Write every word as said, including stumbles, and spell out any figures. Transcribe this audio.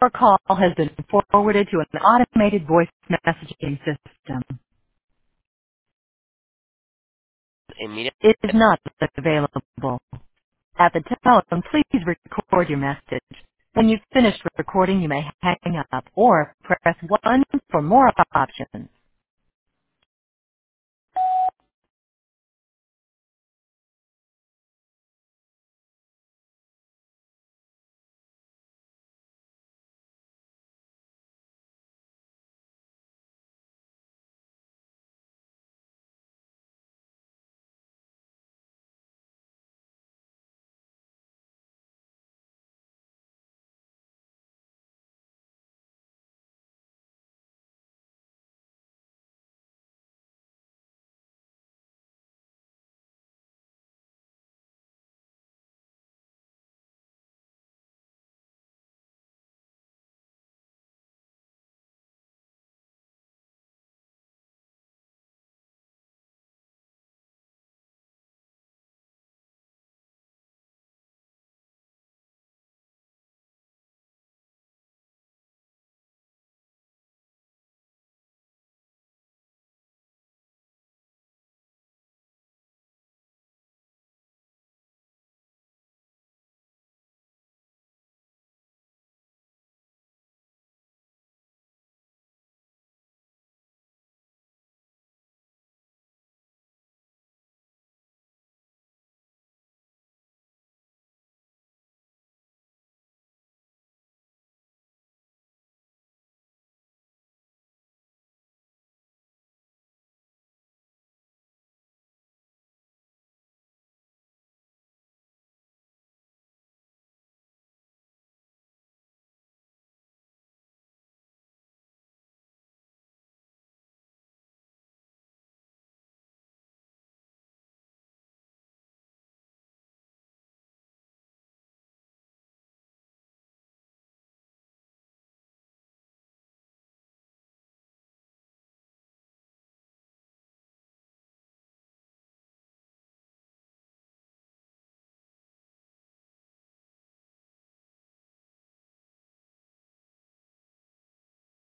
call has been forwarded to an automated voice messaging system. Emilia. It is not available. At the tone, please record your message. When you've finished recording, you may hang up or press one for more options.